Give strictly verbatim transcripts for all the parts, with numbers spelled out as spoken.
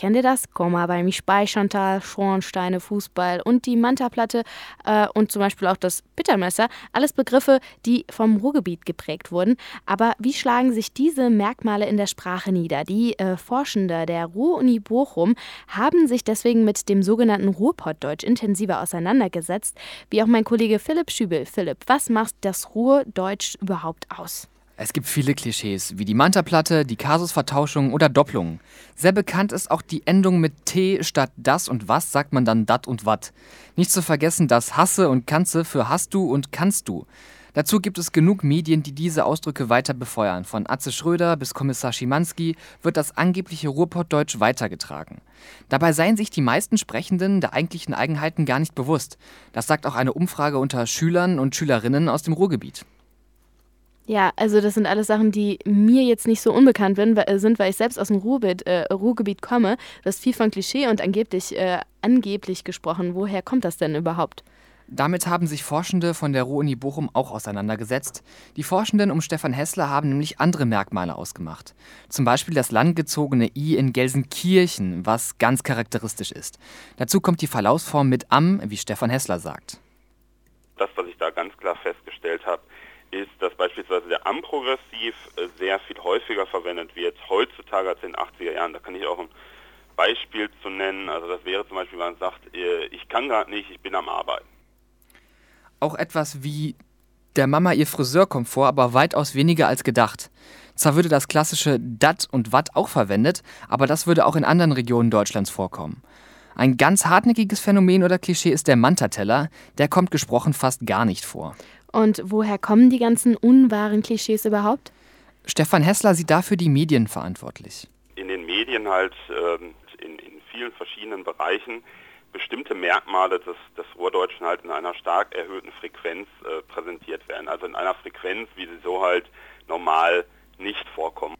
Kennt ihr das? Komma bei mich Speicherntal, Schornsteine, Fußball und die Mantaplatte äh, und zum Beispiel auch das Bittermesser. Alles Begriffe, die vom Ruhrgebiet geprägt wurden. Aber wie schlagen sich diese Merkmale in der Sprache nieder? Die äh, Forschende der Ruhr-Uni Bochum haben sich deswegen mit dem sogenannten Ruhrpottdeutsch intensiver auseinandergesetzt, wie auch mein Kollege Philipp Schübel. Philipp, was macht das Ruhrdeutsch überhaupt aus? Es gibt viele Klischees, wie die Mantaplatte, die Kasusvertauschung oder Doppelungen. Sehr bekannt ist auch die Endung mit T statt das und was sagt man dann dat und wat. Nicht zu vergessen das Hasse und Kanze für hast du und kannst du. Dazu gibt es genug Medien, die diese Ausdrücke weiter befeuern. Von Atze Schröder bis Kommissar Schimanski wird das angebliche Ruhrpottdeutsch weitergetragen. Dabei seien sich die meisten Sprechenden der eigentlichen Eigenheiten gar nicht bewusst. Das sagt auch eine Umfrage unter Schülern und Schülerinnen aus dem Ruhrgebiet. Ja, also das sind alles Sachen, die mir jetzt nicht so unbekannt bin, weil- sind, weil ich selbst aus dem Ruhrgebiet, äh, Ruhrgebiet komme. Du hast viel von Klischee und angeblich, äh, angeblich gesprochen. Woher kommt das denn überhaupt? Damit haben sich Forschende von der Ruhr-Uni Bochum auch auseinandergesetzt. Die Forschenden um Stefan Hessler haben nämlich andere Merkmale ausgemacht. Zum Beispiel das langgezogene I in Gelsenkirchen, was ganz charakteristisch ist. Dazu kommt die Verlaufsform mit am, wie Stefan Hessler sagt. Das, was ich da ganz klar festgestellt habe, ist, dass beispielsweise der Am-Progressiv äh, sehr viel häufiger verwendet wird heutzutage als in den achtziger Jahren. Da kann ich auch ein Beispiel zu nennen. Also das wäre zum Beispiel, wenn man sagt, äh, ich kann gerade nicht, ich bin am Arbeiten. Auch etwas wie der Mama ihr Friseur kommt vor, aber weitaus weniger als gedacht. Zwar würde das klassische dat und wat auch verwendet, aber das würde auch in anderen Regionen Deutschlands vorkommen. Ein ganz hartnäckiges Phänomen oder Klischee ist der Mantateller, der kommt gesprochen fast gar nicht vor. Und woher kommen die ganzen unwahren Klischees überhaupt? Stefan Hessler sieht dafür die Medien verantwortlich. In den Medien halt ähm, in, in vielen verschiedenen Bereichen bestimmte Merkmale des, des Ruhrdeutschen halt in einer stark erhöhten Frequenz äh, präsentiert werden. Also in einer Frequenz, wie sie so halt normal nicht vorkommen.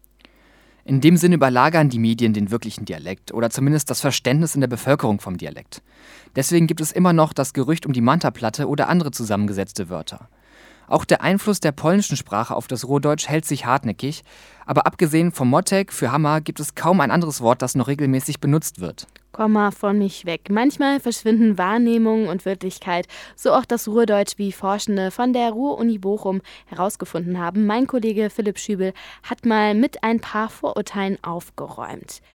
In dem Sinne überlagern die Medien den wirklichen Dialekt oder zumindest das Verständnis in der Bevölkerung vom Dialekt. Deswegen gibt es immer noch das Gerücht um die Mantaplatte oder andere zusammengesetzte Wörter. Auch der Einfluss der polnischen Sprache auf das Ruhrdeutsch hält sich hartnäckig, aber abgesehen vom Mottek für Hammer gibt es kaum ein anderes Wort, das noch regelmäßig benutzt wird. Komma von mich weg. Manchmal verschwinden Wahrnehmung und Wirklichkeit, so auch das Ruhrdeutsch, wie Forschende von der Ruhr-Uni Bochum herausgefunden haben. Mein Kollege Philipp Schübel hat mal mit ein paar Vorurteilen aufgeräumt.